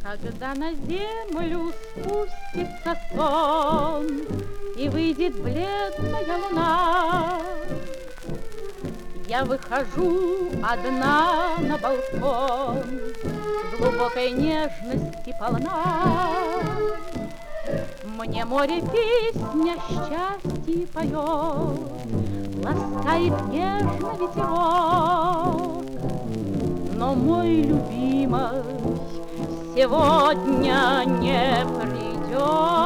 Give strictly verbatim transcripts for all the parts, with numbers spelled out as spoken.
Когда на землю спустится сон и выйдет бледная луна, я выхожу одна на балкон, глубокой нежности полна. Мне море песня счастья поет, ласкает нежно ветерок, но мой любимый сегодня не придет.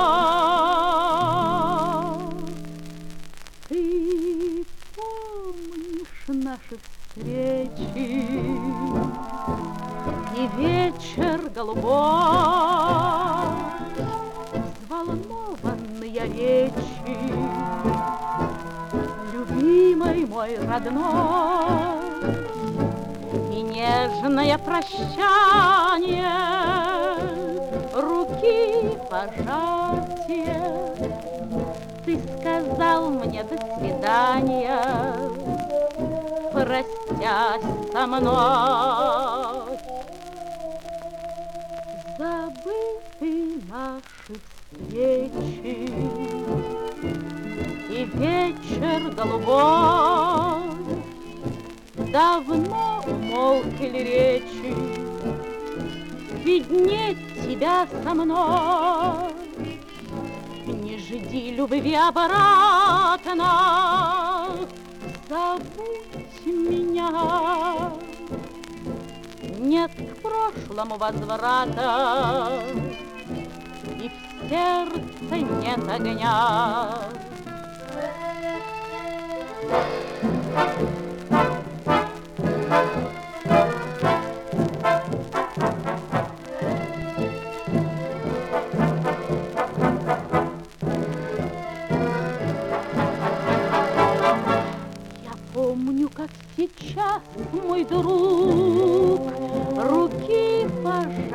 Ты помнишь наши встречи и вечер голубой, взволнованные речи, любимый мой родной, и нежное прощание, руки пожатия. Ты сказал мне до свидания, простясь со мной. Забыты наши встречи и вечер голубой, давно умолкли речи, ведь нет тебя со мной. Не жди любви обратно, забудь меня. Нет к прошлому возврата, и в сердце нет огня. Помню, как сейчас, мой друг, руки пожал.